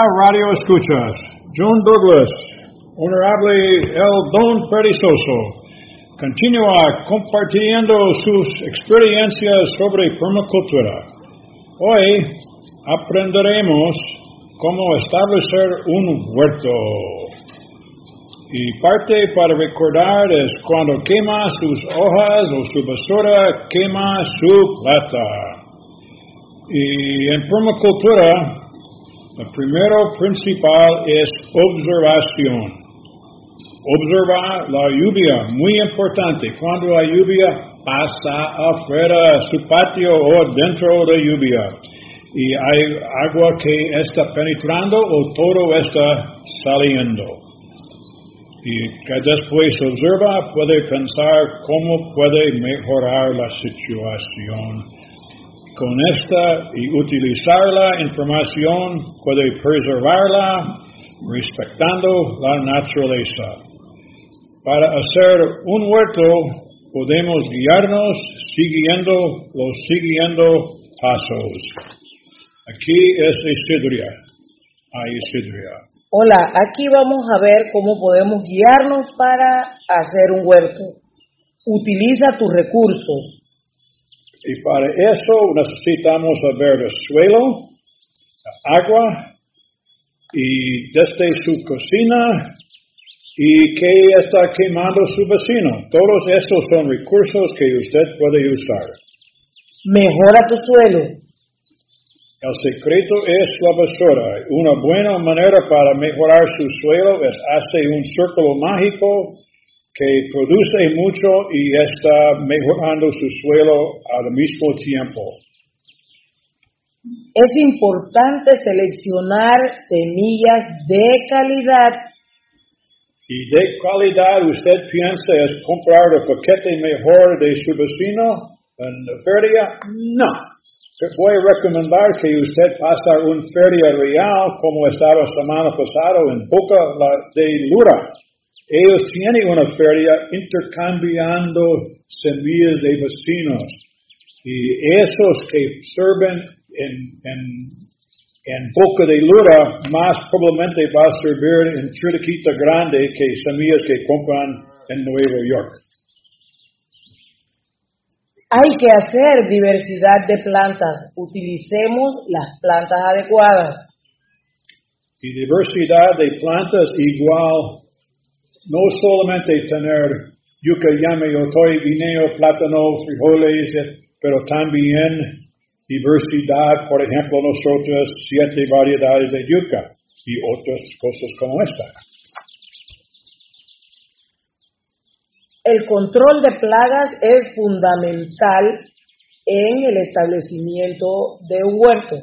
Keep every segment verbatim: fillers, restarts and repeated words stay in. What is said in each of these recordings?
Radio Escuchas, John Douglas, Honorable El Don Perezoso, continúa compartiendo sus experiencias sobre permacultura. Hoy aprenderemos cómo establecer un huerto. Y parte para recordar es cuando quema sus hojas o su basura, quema su plata. Y en permacultura, lo primero principal es observación. Observar la lluvia, muy importante. Cuando la lluvia pasa afuera, su patio o dentro de lluvia. Y hay agua que está penetrando o todo está saliendo. Y después observa, puede pensar cómo puede mejorar la situación. Con esta y utilizar la información puede preservarla respetando la naturaleza. Para hacer un huerto podemos guiarnos siguiendo los siguiendo pasos. Aquí es Isidria. Ay, Isidria. Hola, aquí vamos a ver cómo podemos guiarnos para hacer un huerto. Utiliza tus recursos. Y para eso necesitamos ver el suelo, agua, y desde su cocina, y que está quemando su vecino. Todos estos son recursos que usted puede usar. Mejora tu suelo. El secreto es la basura. Una buena manera para mejorar su suelo es hacer un círculo mágico que produce mucho y está mejorando su suelo al mismo tiempo. Es importante seleccionar semillas de calidad. Y de calidad usted piensa es comprar el paquete mejor de su vecino en la feria? No. Voy a recomendar que usted pase una feria real como estaba la semana pasada en Boca de Lura. Ellos tienen una feria intercambiando semillas de vecinos. Y esos que sirven en, en, en Boca de Lura, más probablemente va a servir en Chiriquita Grande que semillas que compran en Nueva York. Hay que hacer diversidad de plantas. Utilicemos las plantas adecuadas. Y diversidad de plantas igual. No solamente tener yuca, llame, otoy, guineo, plátano, frijoles, pero también diversidad. Por ejemplo, nosotros siete variedades de yuca y otras cosas como esta. El control de plagas es fundamental en el establecimiento de un huerto.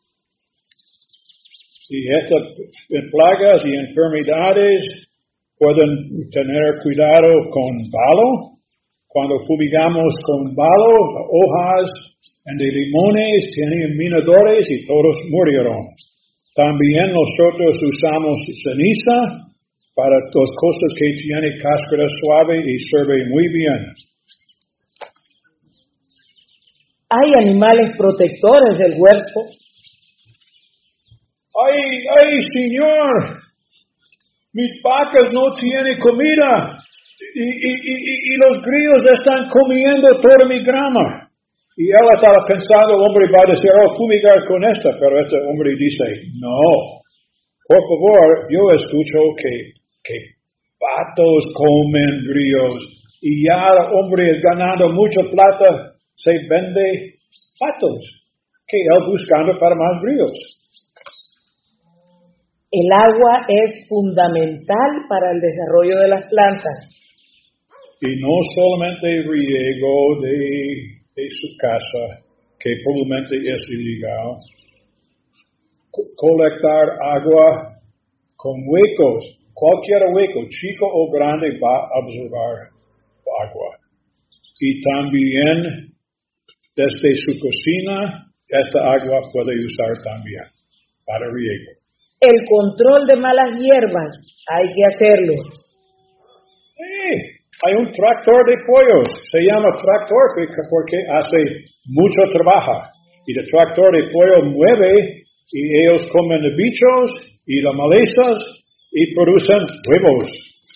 Y estas plagas y enfermedades pueden tener cuidado con balo. Cuando fumigamos con balo, hojas de limones tienen minadores y todos murieron. También nosotros usamos ceniza para las cosas que tienen cáscara suave y sirve muy bien. Hay animales protectores del huerto. ¡Ay, ay, señor! Mis vacas no tienen comida y, y, y, y los grillos están comiendo toda mi grama. Y él estaba pensando, el hombre va a decir, oh, fumigar con esta, pero este hombre dice, no, por favor, yo escucho que, que patos comen grillos y ya el hombre es ganando mucha plata, se vende patos, que él buscando para más grillos. El agua es fundamental para el desarrollo de las plantas. Y no solamente riego de, de su casa, que probablemente es ilegal. Co- colectar agua con huecos. Cualquier hueco, chico o grande, va a observar agua. Y también, desde su cocina, esta agua puede usar también para riego. El control de malas hierbas, hay que hacerlo. Sí, hay un tractor de pollos, se llama tractor porque hace mucho trabajo. Y el tractor de pollo mueve y ellos comen los bichos y las malezas y producen huevos.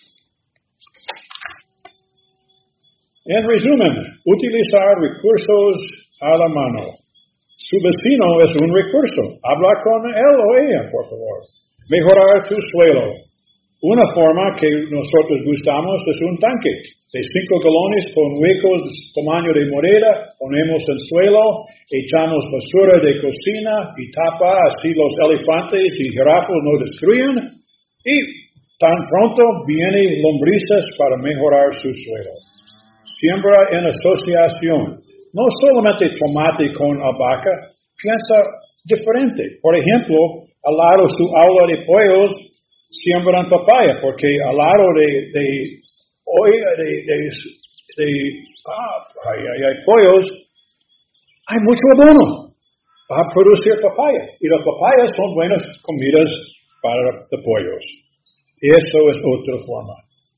En resumen, utilizar recursos a la mano. Su vecino es un recurso. Habla con él o ella, por favor. Mejorar tu suelo. Una forma que nosotros gustamos es un tanque de cinco galones con huecos de tamaño de moneda. Ponemos el suelo, echamos basura de cocina y tapa, así los elefantes y jirafas no destruyen. Y tan pronto vienen lombrices para mejorar su suelo. Siembra en asociación. No solamente tomate con albahaca, piensa diferente. Por ejemplo, al lado de su aula de pollos, siembran papaya, porque al lado de, de, de, de, de ah, ay, ay, ay, pollos, hay mucho abono para producir papaya. Y las papayas son buenas comidas para los pollos. Eso es otra forma.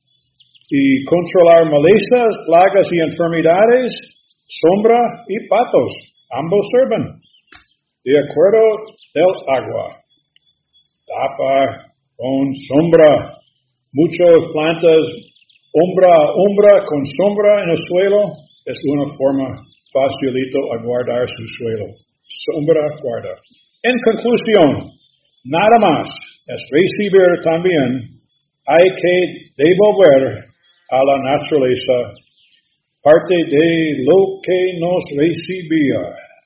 Y controlar malezas, plagas y enfermedades, sombra y patos. Ambos sirven. De acuerdo del agua. Tapa con sombra. Muchas plantas, umbra a umbra con sombra en el suelo, es una forma facilito a guardar su suelo. Sombra guarda. En conclusión, nada más es recibir también. Hay que devolver a la naturaleza parte de lo que nos recibía.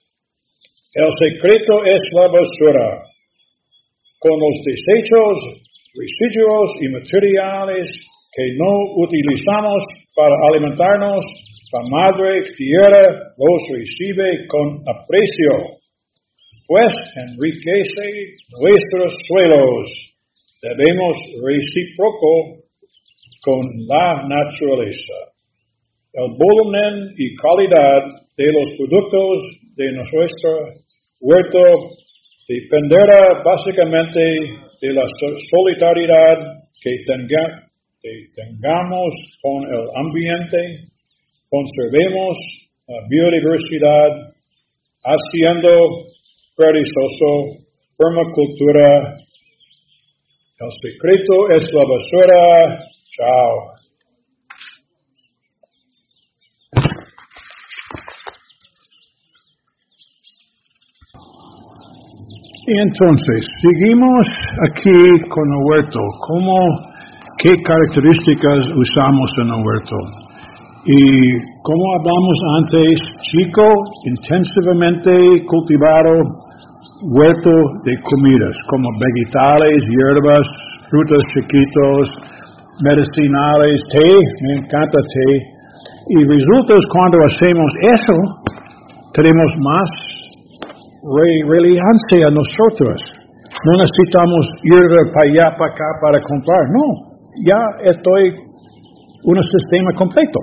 El secreto es la basura. Con los desechos, residuos y materiales que no utilizamos para alimentarnos, la Madre Tierra los recibe con aprecio, pues enriquece nuestros suelos. Debemos recíproco con la naturaleza. El volumen y calidad de los productos de nuestro huerto dependerá básicamente de la solidaridad que, tenga, que tengamos con el ambiente. Conservemos la biodiversidad haciendo perezoso permacultura. El secreto es la basura. Chao. Y entonces, seguimos aquí con el huerto. ¿Cómo, qué características usamos en el huerto? Y como hablamos antes, chico, intensivamente cultivado huerto de comidas, como vegetales, hierbas, frutos chiquitos, medicinales, té, me encanta té. Y resulta cuando hacemos eso, tenemos más re- relevancia a nosotros. No necesitamos ir para allá, para acá, para comprar. No, ya estoy un sistema completo.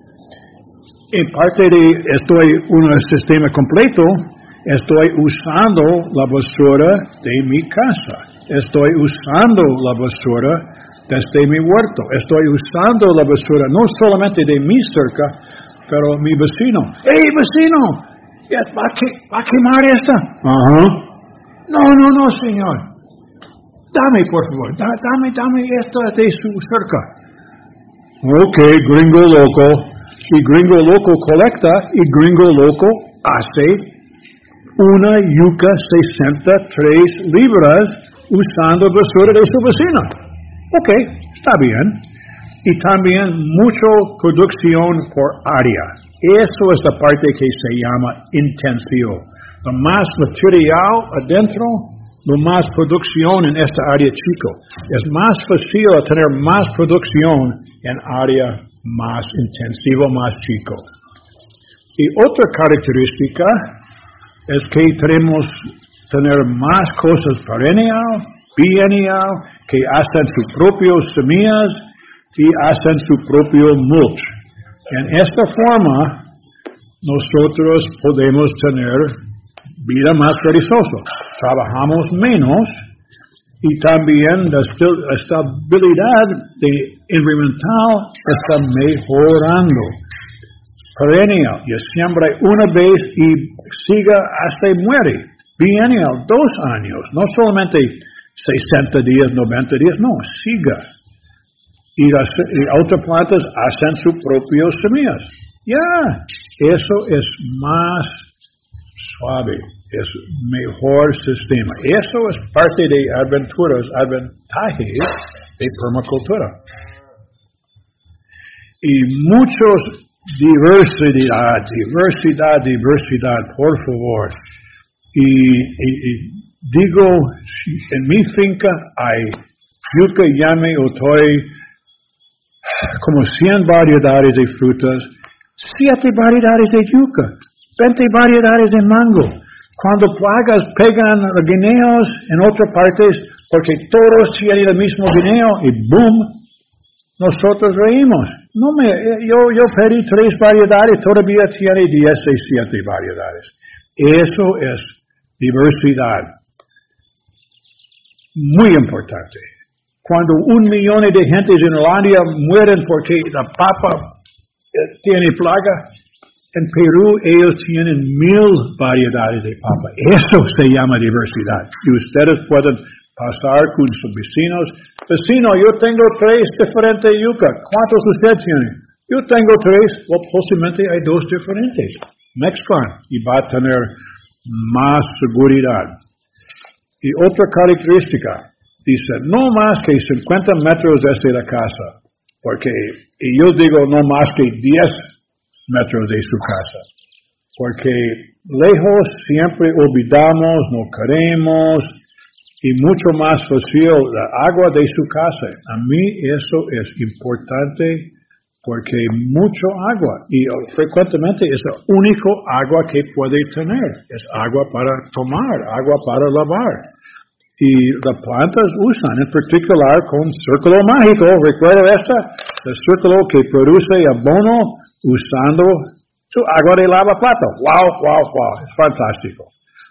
En parte de estoy un sistema completo, estoy usando la basura de mi casa. Estoy usando la basura desde mi huerto. Estoy usando la basura no solamente de mi cerca, pero mi vecino. ¡Hey, vecino! ¿Va a, que, ¿Va a quemar esta? Ajá. No, no, no, señor. Dame, por favor. Da, dame, dame esta de su cerca. Ok, gringo loco. Y gringo loco colecta y gringo loco hace una yuca sesenta y tres libras usando basura de su vecina. Ok, está bien. Y también mucha producción por área. Eso es la parte que se llama intención. Lo más material adentro, lo más producción en esta área chico. Es más fácil tener más producción en área más intensivo, más chico. Y otra característica es que tenemos tener más cosas perennial, biennial, que hacen sus propios semillas y hacen su propio mulch. En esta forma, nosotros podemos tener vida más perezosa. Trabajamos menos y también la estabilidad de environmental está mejorando. Perennial, y siembra una vez y siga hasta muere. Biennial, dos años. No solamente sesenta días, noventa días, no, siga. Y las y otras plantas hacen sus propios semillas. Ya, eso es más suave, es mejor sistema. Eso es parte de aventuras, avantajes de permacultura. Y muchos diversidad, diversidad, diversidad, por favor. Y, y, y digo, en mi finca hay yuca, llame, otoy, como cien variedades de frutas, siete variedades de yuca, veinte variedades de mango. Cuando plagas pegan guineos en otras partes, porque todos tienen el mismo guineo, y boom, nosotros reímos. No me, yo, yo pedí tres variedades, todavía tiene diecisiete variedades. Eso es diversidad. Muy importante. Cuando un millón de gentes en Holanda mueren porque la papa eh, tiene plaga, en Perú ellos tienen mil variedades de papa. Eso se llama diversidad. Y ustedes pueden pasar con sus vecinos. Vecino, yo tengo tres diferentes yucas. ¿Cuántos usted tiene? Yo tengo tres. O posiblemente hay dos diferentes. Mezclan y va a tener más seguridad. Y otra característica, dice, no más que cincuenta metros desde la casa, porque, y yo digo no más que diez metros de su casa, porque lejos siempre olvidamos, no queremos, y mucho más fácil la agua de su casa. A mí eso es importante, porque mucho agua, y frecuentemente es el único agua que puede tener, es agua para tomar, agua para lavar. Y las plantas usan, en particular con círculo mágico, recuerda esta, el círculo que produce abono usando su agua de lavaplatos. Wow, wow, wow, es fantástico.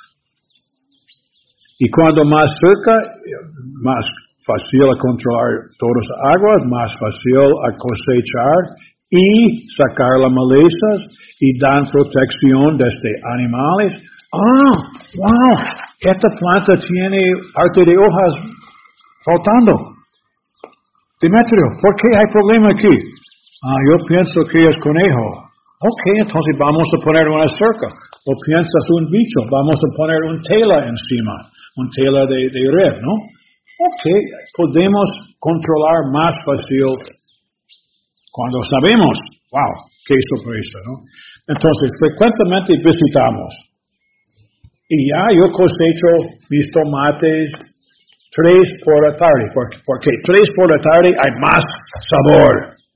Y cuando más cerca, más fácil a controlar todas las aguas, más fácil a cosechar y sacar las malezas y dan protección desde animales. Ah, wow, esta planta tiene parte de hojas flotando. Demetrio, ¿por qué hay problema aquí? Ah, yo pienso que es conejo. Ok, entonces vamos a poner una cerca. O piensas un bicho, vamos a poner un tela encima, un tela de, de red, ¿no? Ok, podemos controlar más fácil cuando sabemos. Wow, qué sorpresa, ¿no? Entonces, frecuentemente visitamos. Y ya yo cosecho mis tomates tres por la tarde, porque, porque tres por la tarde hay más sabor.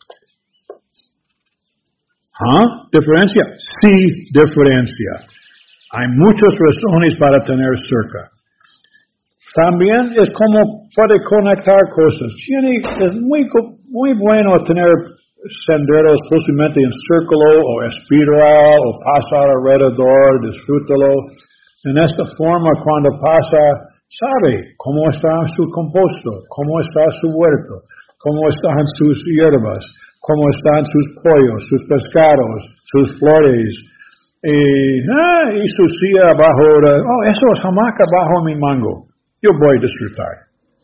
¿Ah? ¿Diferencia? Sí, diferencia. Hay muchas razones para tener cerca. También es como puede conectar cosas. Tiene, es muy, muy bueno tener senderos posiblemente en círculo o espiral o pasar alrededor, disfrútalo. En esta forma, cuando pasa, sabe cómo está su composto, cómo está su huerto, cómo están sus hierbas, cómo están sus pollos, sus pescados, sus flores, y, ah, y su silla abajo, oh, eso es hamaca bajo mi mango. Yo voy a disfrutar.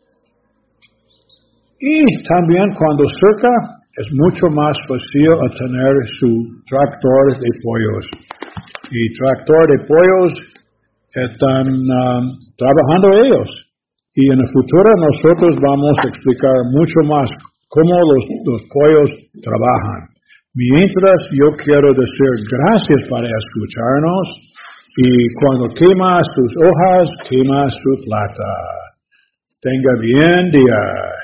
Y también cuando cerca, es mucho más fácil a tener su tractor de pollos. Y tractor de pollos están um, trabajando ellos. Y en el futuro nosotros vamos a explicar mucho más cómo los, los pollos trabajan. Mientras yo quiero decir gracias para escucharnos. Y cuando quema sus hojas, quema su plata. Tenga bien día.